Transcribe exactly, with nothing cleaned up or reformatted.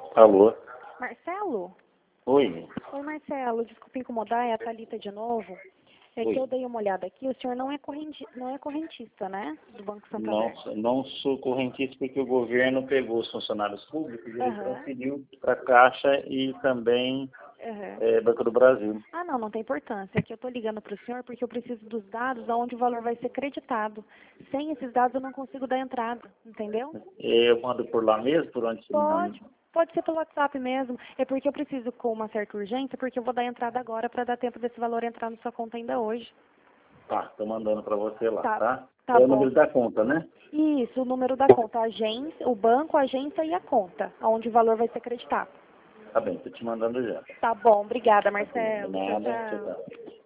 Alô? Marcelo? Oi. Oi, Marcelo. Desculpa incomodar, é a Thalita de novo. É Oi. que eu dei uma olhada aqui, o senhor não é, correnti... não é correntista, né? Do Banco Santander. Não, não sou correntista porque o governo pegou os funcionários públicos e ele Aham. transferiu para a Caixa e também Aham. é, Banco do Brasil. Ah, não, não tem importância. É que eu estou ligando para o senhor porque eu preciso dos dados aonde o valor vai ser creditado. Sem esses dados eu não consigo dar entrada, entendeu? Eu mando por lá mesmo, por onde você me manda? Pode. Pode ser pelo WhatsApp mesmo. É porque eu preciso com uma certa urgência, porque eu vou dar entrada agora para dar tempo desse valor entrar na sua conta ainda hoje. Tá, tô mandando para você lá, Tá, tá? tá É o bom. número da conta, né? Isso, o número da conta, a agência, o banco, a agência e a conta, onde o valor vai ser acreditado. Tá bem, tô te mandando já. Tá bom, obrigada, Tá bem, de Marcelo. Tchau, nada, tchau, tchau. tchau.